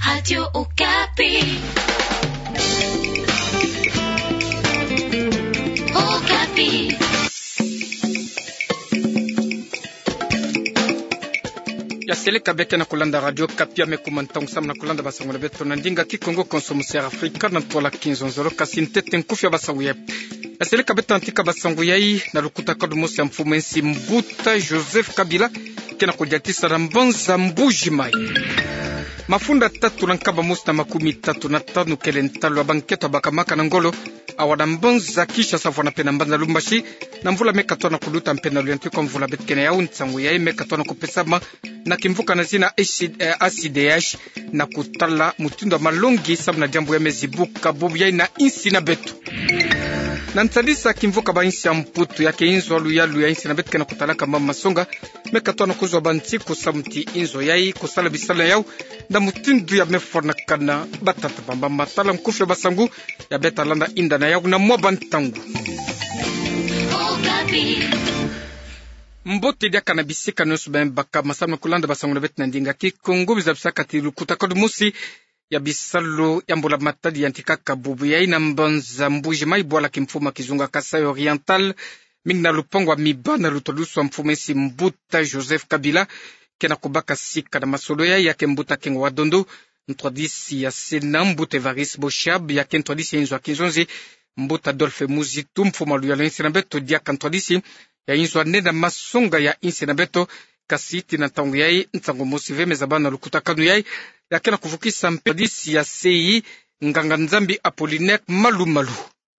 Radio Okapi. Okapi. Ya seleka beke na kulanda Radio Okapi amekumanta ngusam na kulanda basango na beto na ndinga kikongo konsomusiya Afrika na tola 15 kasintete nkufya basango ye. Ya seleka beta antika basango yai na lukuta kadu musi ya mfumensi Mbuta Joseph Kabila kena kujatisa na mbonza mbujimai. Mafunda tatu na nkaba musi na 35 kele ntalo abanketo bakamaka na ngolo awada mbonza kisha safu na pena mbanza lumbashi na mvula mekatona kuluta mpena luyantu kwa mvula betkene ya untsangu ya mekatona kupesama na kimvuka na zina ACDH na kutala mutindo malongi sabu na jambu ya mezibuka bubu ya ina insi na betu na ntsadisa kimvuka ba insi ya mputu ya keinzo alu ya insi na betu kena kutalaka mama songa mekatona kuzwa banti kusamti inzo yai kusala bisala yau na mutindo ya meforna kana batata bamba matala mkufi basangu ya beta landa inda na yau na mwabantangu mbote dia kana bisika nusu ben baka masama kulanda basangu na beta ndinga kikongo bizabisaka tilu kutakod musi ya bisalo ya mbola matadi yantika kabubu ya ina mbanza mbuji maibwala kimfuma kizunga Kasai Oriental mingna lupongo wa mibana lutolusu wa mfumesi Mbuta Joseph Kabila kena kubaka sika na masolo ya kembuta kengo wa dondo ntwadisi ya sena Mbuta Evaris Boshab ya kentwadisi ya inzo wa kinzonzi Mbuta Dolfe Muzitu mfuma luya lo insi na beto dia kantwadisi ya inzo wa nena masonga ya insi na beto kasiti na tangu yai ntango musive mezabana lukuta kanu yai ya kena kufukisa mpedisi ya seyi nganga nzambi Apollinaire malu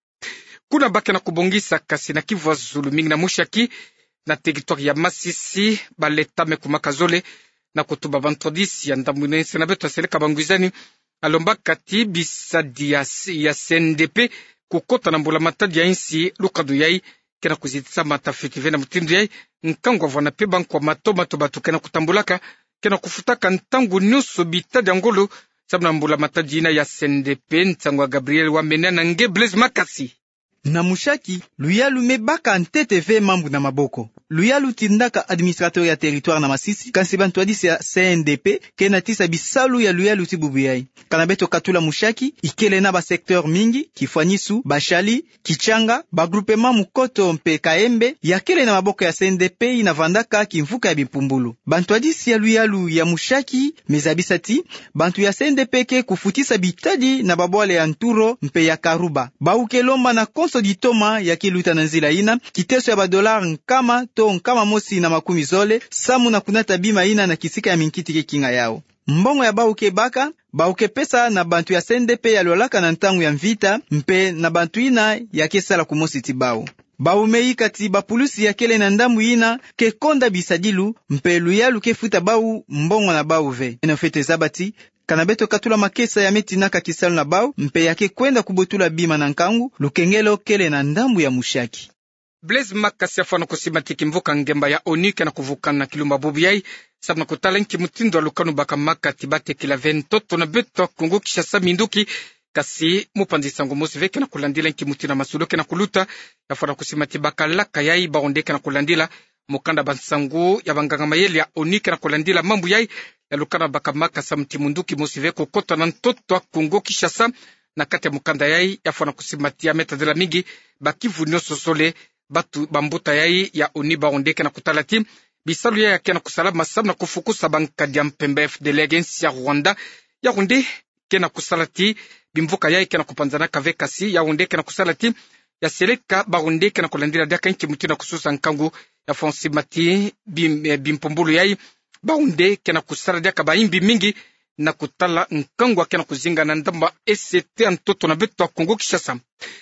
kuna bake na kubongisa kasi na Kivu Zulu mingi na mushaki na territoire ya Masisi baleta mekumaka zole na kutuba bantodisi ya ndamwinense na beto seleka bangwizani alomba kati bisadi ya CNDP kukota na mbula matadi ya insi lukadu yai kena kuzitisa matafiti vena mutindu yai nkangwa vwana pe bankwa mato batu kena kutambulaka kena kufutaka ntangu nyuso bitadi angolo sabu na mbula matadi ina ya CNDP ntangwa Gabriel Wamena na nge Blaise Makasi na mushaki luyalu mebaka ntete ve mambu na maboko luyalu tindaka administrateur ya territoire na Masisi kansi bantwadisi ya CNDP kena tisa bisalu ya luyalu tibubuyai kana beto katula mushaki ikele na ba secteur mingi Kifwanyisu Bashali Kichanga ba groupement Mukoto mpe Kaembe yakele na maboko ya CNDP inavandaka kimvuka ya bipumbulu bantwadisi ya luyalu ya mushaki mezabisati bantu ya CNDP ke kufutisa bitadi na babwale ya Nturo mpe ya Karuba baukelomba na konso ditoma ya kiluta na nzila ina kiteso ya badolar nkama to nkama mosi na makumi zole samu na kunata bima ina na kisika ya minkiti ke kinga yao mbongo ya bauke baka bauke pesa na bantu ya CNDP ya lolaka na ntangu ya mvita mpe na bantu ina ya kesala kumosi tibao baumei kati bapulusi ya kele na ndambu ina ke konda bisadilu mpe luyalu ke futa bau mbongo na bau ve ena fete zabati kana beto katula makesa ya meti naka kisalu na bau mpe yake kwenda kubotula bima na nkangu lukengelo kele na ndambu ya mushaki Blaise Makasi afana kusimatiki mvuka ngemba ya onike na kuvukana na kilumba bubu yai sabu na kutalenki mutindo wa lukanu baka makati bate kila ventoto na beto kungu kisha saminduki kasi mupanzi sangu musi veke na kulandila nki mutina masudoke na kuluta afana kusimati baka laka yai baondeke na kulandila mukanda bansangu ya banganga mayeli ya onike na kulandila mambu yai ya lukana baka makasa mtimunduki musi veke kukota na ntoto wa kungu kisha sam na kati ya mukanda yai afana kusimati ya meta dela mingi bakivu nyoso sole batu bambuta yai ya oniba ondeke na kutalati bisalu ya kena kusalama sabu na kufukusa bankadi ya mpembe FDL agensi ya Rwanda ya runde kena kusalati bimvuka yai kena kupanzana kave kasi ya runde kena kusalati ya seleka barunde kena kulandila diaka nki mutina kususa nkangu ya fonsi mati bimpumbulu yai baunde kena kusala diaka baimbi mingi na kutala nkangu kena kuzinga na ndamba SCT antoto na beto wa Kongo Kishasa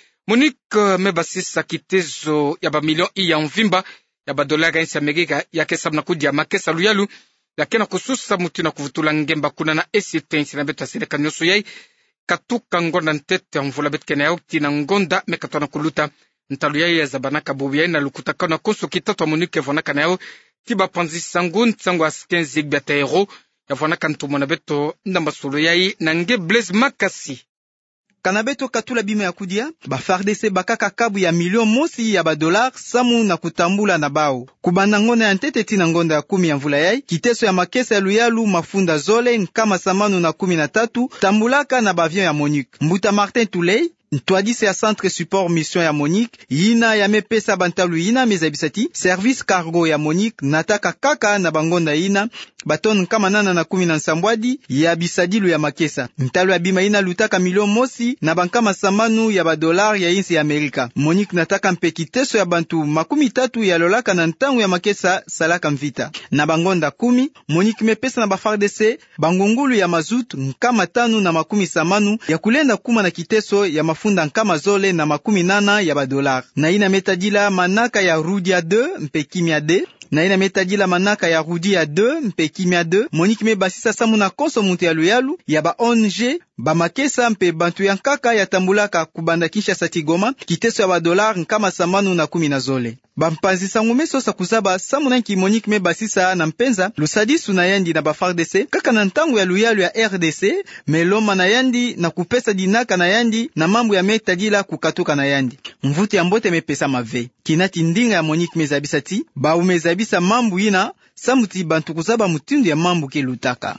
Monique mebasisa kitezo ya ba milion ya mvimba ya ba dola ya insi Amerika ya kesa na kudia makesa luyalu ya kena kususa mutina kuvutula ngemba kuna na SCT insi na beto seleka nyoso yai katuka ngonda ntete mvula betkene ya ukti na ngonda mekatona kuluta ntalu yai ya zabanaka bubu yai na lukuta kana konso kitatu wa Monique vonaka na yao tiba panzi sangu ntangu askenzi gbata hero ya vonaka ntumona beto ndamba solo yai na nge Blaise Makasi kanabeto katula bima ya kudia ba FARDC bakaka kabu ya milion mosi ya $, samu na kutambula na bao kubanda ngonda ya ntete tina ngonda ya 10 ya mvula yai kiteso ya makesa ya Luyalu mafunda zole nkama samanu na 13 tambulaka na bavion ya Monique Mbuta Martin Tulei ntwadise ya centre support mission ya Monique yina ya mepesa bantalu yina mezabisati service cargo ya Monique nataka kaka na bangonda yina baton kama nana na 10 na nsambwadi ya bisadilu ya makesa ntalu ya bima yina lutaka milion mosi na bankama samanu ya $, ya insi ya Amerika. Monique nataka mpekiteso ya bantu 30 ya lolaka na ntangu ya makesa salaka mvita na bangonda 10. Monique mepesa na ba FARDC bangungulu ya mazut nkama 5 na 10 ya kulenda kuma na kiteso ya mafunda nkama zole na 80 ya $, na ina metajila manaka ya Rudia 2 mpekimia D na ina metajila manaka ya Rudia 2 mpekimia 2. Monique mebasisa samu na koso mutu ya Luyalu ya ba ONG ba makesa mpe bantu ya nkaka ya tambulaka kubanda Kinshasa Tigoma kiteso ya $, nkama samanu na 10 na zole bampanzisa ngumeso sa kuzaba samu nanki. Monique mebasisa na mpenza lusadisu na yandi na ba FARDC kaka na ntangu ya Luyalu ya RDC meloma na yandi na kupesa dinaka na yandi na mambo ya metajila kukatuka na yandi mvuti ya mbote mepesa mave kinati ndinga ya Monique mezabisati ba umezabisa mambo yina samuti bantu kuzaba mutindu ya mambo ke lutaka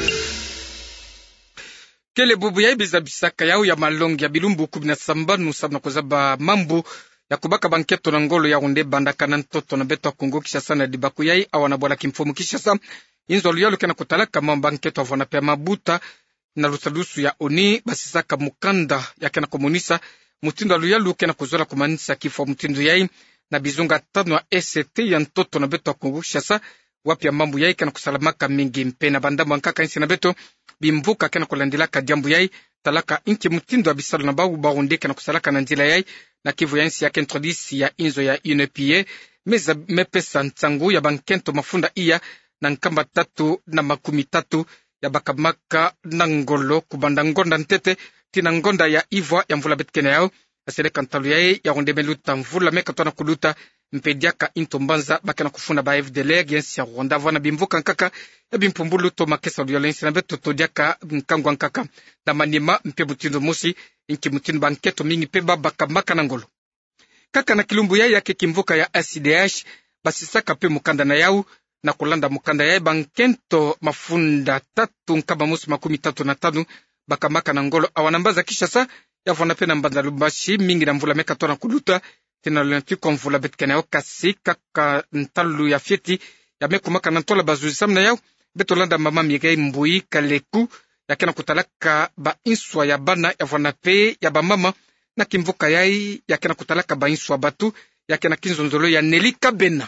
kele bubu ya ibizabisaka yao ya malongi ya bilumbu 17 sabna kuzaba mambo ya kubaka banketo na ngolo ya unde bandaka na ntoto na beto Kongo Kinshasa na dibaku yai awana bwala kimfomu Kinshasa inzo Luyalu kena kutalaka mamba banketo avona pia mabuta na lusadusu ya oni basisaka mukanda ya kena komunisa mutindo Luyalu kena kuzola kumanisa kifo mutindo yai na bizunga 5 ya SCT ya ntoto na beto Kongo Kinshasa wapia mambo yai kena kusalamaka mingi mpena bandambo ankaka insi na beto bimvuka kena kulandilaka jambu yai talaka inki mutindo abisalu na bawu baunde kena kusalaka na njila yai na kivu ya insi ya kentrodisi ya inzo ya UNPA mepesa ntangu ya bankento mafunda iya na nkamba 3 na 13 ya bakamaka na ngolo kubanda ngonda ntete tina ngonda ya Ivoire ya mvula betkene yao aseleka ntalu yae ya rondemeluta mvula meka tona kuluta mpediaka intombanza bakana kufuna ba FDLR yensi ya Rwanda vana bimvuka nkaka ya bimpumbulu to makesa violensi na beto todiaka nkangwa nkaka na manima mpe mutindo musi inki mutindo banketo mingi peba bakamaka na ngolo kaka na kilumbu yake kimvuka ya ACDH basisaka pe mukanda na yao na kulanda mukanda yae bankento mafunda 3 nkaba musi 35 bakamaka na ngolo awanambaza Kinshasa yavona pena mbanza Lubumbashi mingi na mvula meka tona kuluta tena lentuko mvula betkene yao kasi kaka ntalu ya fieti ya mekumaka na ntola bazuzi samna yao betolanda mama Miguel Mbui Kaleku ya kena kutalaka ba inswa ya bana yavona pe ya ba mama na kimvuka yai ya kena kutalaka ba inswa batu ya kena kinzonzolo ya Nelly Kabena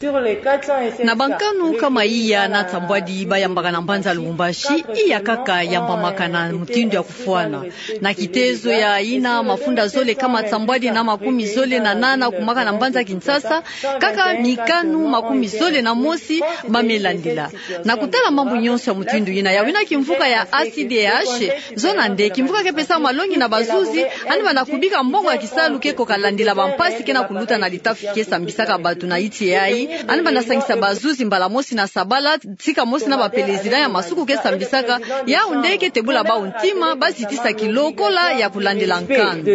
na bankanu kama iya na tambwadi bayambaka na mbanza Lubumbashi iya kaka yambamaka na mutindo ya kufuana na kitezo ya ina mafunda zole kama tambwadi na 10 zole na nana kumaka na mbanza Kinshasa kaka mikanu 10 zole na mosi bamelandila na kutala mambo nyonso ya mutindo ina ya wina kimvuka ya ACDH zona nde kimvuka kepesa malongi na bazuzi ani bana kubika mbongo ya kisalu keko kalandila bampasi kena kuluta na litafi kesa mbisaka batu na iti yai ani bana sangisa bazuzi mbala mosi na sabala tika mosi na bapelezida ya masuku kesa mbisaka ya undeke tebula ba untima basitisa kilokola ya kulandila nkano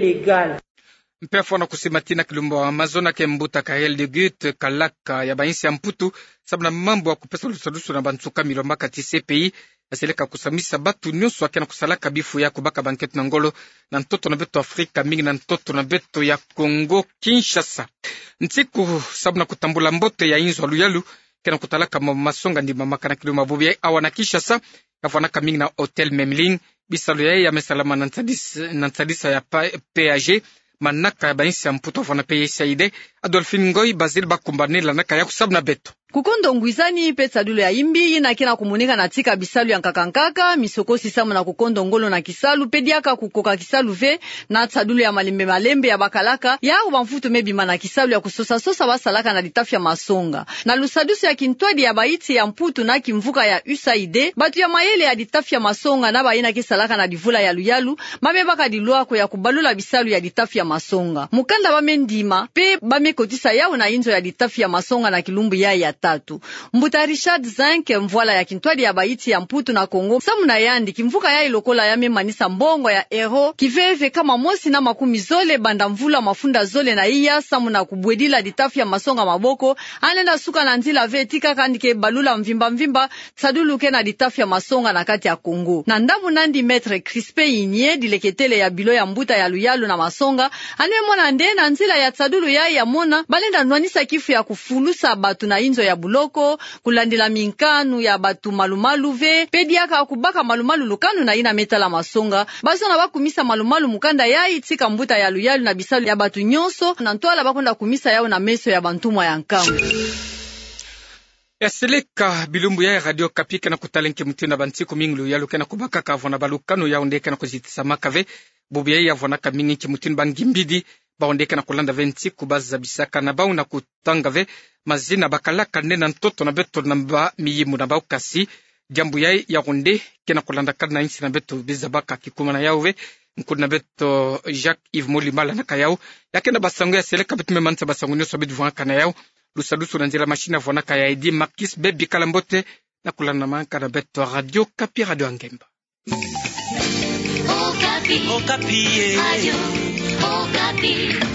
mpefo na kusimatina kilumbo wa Amazona ke Mbuta Kahel de Gut kalaka ya bainsi ya mputu sabuna mambo wa kupesa lusadusu na bantuka milomaka TCPI aseleka kusamisa batu nyonso akena kusalaka bifu ya kubaka banketu na ngolo na ntoto na beto Afrika mingi na ntoto na beto ya Kongo Kinshasa ntiku sabuna kutambula mbote ya inzo Luyalu kena kutalaka masonga ndi mamaka na kiluma bubi awana Kinshasa kafanaka mingi na Hotel Memling bisalu ya mesalama na ntadisa ya PAG manaka ya bainsi ya mputo fana peye saide Adolphine Ngoy Basil bakumbanela naka ya kusabna beto kukondo ngwizani pesa dulu ya imbi ina kena kumunika na tika bisalu ya nkakankaka misokosi samu na kukondo ngolo na kisalu pediaka kukoka kisalu ve na tsadulu ya malembe ya bakalaka ya ubamfutu mebima na kisalu ya kusosa basalaka na litafya masonga na lusadusu ya kintwadi ya baiti ya mputu na kimvuka ya USAID batu ya mayele ya litafya masonga na baina kisalaka na divula ya Luyalu mamebaka diluako ya kubalula bisalu ya litafya masonga mukanda bamendima pe bamekotisa yao na inzo ya litafya masonga na kilumbu ya 3. Mbuta Richard Zinc mvwala ya kintwadi ya baiti ya Mputu na Kongo samuna yandi kimvuka ya ilokola ya memanisa mbongo ya ero kiveve kama mosi na makumi zole banda mvula mafunda zole na iya samuna kubwedila ditafu ya masonga maboko anenda suka na nzila vetika kandike balula mvimba sadulu ke na ditafu ya masonga na kati ya Kongo na ndamu nandi Maître Crispé Inye dileketele ya bilo ya mbuta ya luyalu na masonga anwe mwana nde na nzila ya sadulu ya mona balenda nwanisa kifu ya kufulusa batu na inzo ya buloko kulandila minkanu ya batu malumalu ve pediaka kubaka malumalu lukanu na ina metala masonga bazona bakumisa malumalu mukanda ya itika mbuta ya luyalu na bisalu ya batu nyonso na ntwala bakonda kumisa yao na meso ya bantumwa ya nkamu yaseleka bilumbu ya Radio Okapi na kutalenke mutenda bantiku minglu ya lukena kubaka kavona balukanu ya ondeka na kuzitisa makave bubu ya vona kamingi kimutin bangimbidi baondeka na kulanda 20 kubaza bisaka na bauna kutangave mazina bakalaka nena ntoto na beto namba miyimu na baukasi jambu ya onde kena kulanda kana insi na beto bizabaka kikuma na yawe nkuna beto Jacques Yves Molimala na kayao yakena basango ya seleka betu memanza basango nyoso betu vona kana yao lusadusu na njela machina vona kaya edi Marquis Bebi Kalambote na kulanda manka na beto Radio Okapi Radio Angemba Okapi. Okapi. Radio Okapi.